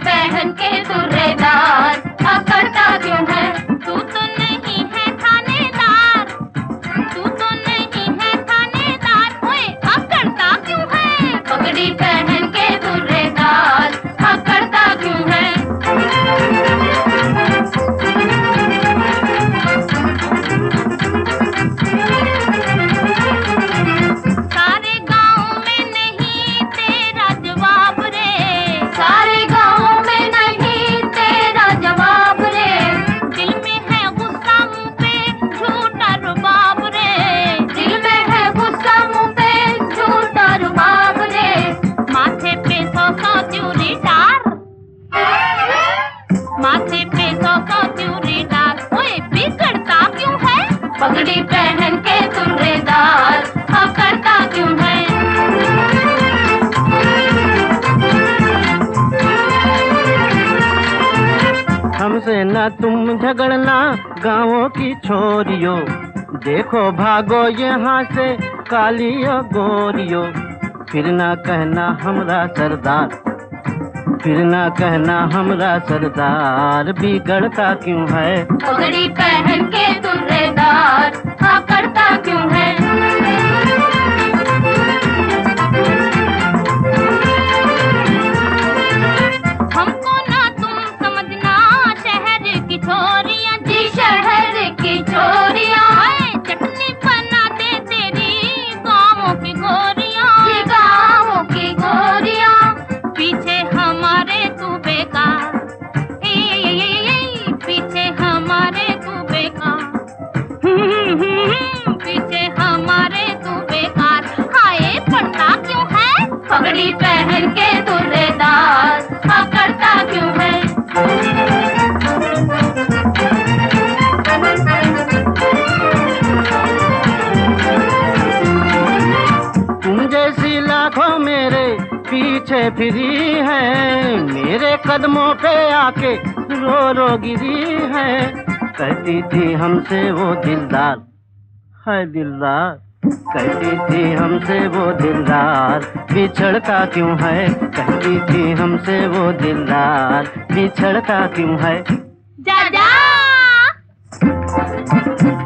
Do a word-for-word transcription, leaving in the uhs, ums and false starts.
पहन के तुर्रेदार अकड़ता क्यों है? तू तो नहीं है थानेदार, तू तो नहीं है थानेदार, ओए अकड़ता क्यों है? पगड़ी पहन के तुर्रेदार अकड़ता क्यों है? सारे गाँव में नहीं तेरा जवाब रे, सारे गाँव में नहीं तेरा जवाब रे, दिल में है गुस्सा मुँह पे झूठा रुबाब रे, दिल में है गुस्सा मुँह पे झूठा रुबाब रे, माथे पे सौ सौ त्यूरी डार, माथे पे सौ सौ त्यूरी डार, ओए बिगड़ता क्यों है? पगड़ी पहन के तुर्रेदार अकड़ता क्यों है? हमसे न तुम झगड़ना गाँवों की छोरियो, देखो भागो यहाँ से कालियो गोरियो, फिर ना कहना हमरा सरदार, फिर ना कहना हमरा सरदार, बिगड़ता क्यों है? पगड़ी पहन के तुर्रेदार अकड़ता क्यों है? हमको ना तुम समझना शहर की छोरियां, जी शहर की छोरियां, चटनी बना दे तेरी गाँवों की गोरियां, जी गाँवों की गोरियां, पीछे हमारे तू बेकार, ए, ए, ए, ए, ए, पीछे हमारे तू बेकार, पीछे हमारे तू बेकार, हाय पड़ता क्यों है? पगड़ी पहन के तुर्रेदार अकड़ता क्यों है? तुम जैसी लाखों मेरे पीछे फिरी है, मेरे कदमों पे आके रो रो गिरी है, कहती थी हमसे वो दिलदार, है दिलदार, कहती थी हमसे वो दिलदार, बिछड़ता क्यों है? कहती थी हमसे वो दिलदार, बिछड़ता क्यों है? जा जा